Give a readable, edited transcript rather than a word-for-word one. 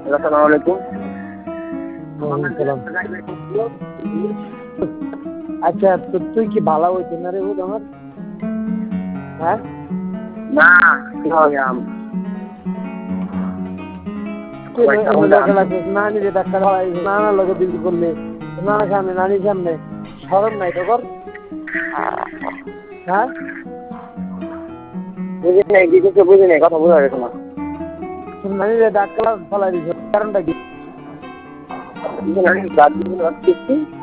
আসসালামু আলাইকুম। আচ্ছা তো তুই কি ভালো হইতে না রে আমার? হ্যাঁ না কি হবে নানি রে ডাক্তার নানার লোক বিক্রি করলে নানার সামনে নানির সামনে সরম নাই তো কর। হ্যাঁ বুঝি নাই কি কিছু বুঝি নাই, কথা বোঝা গেছে না। নানি রে ডাক্তার ফলাই দিছে, কারণটা কি? ব্লাড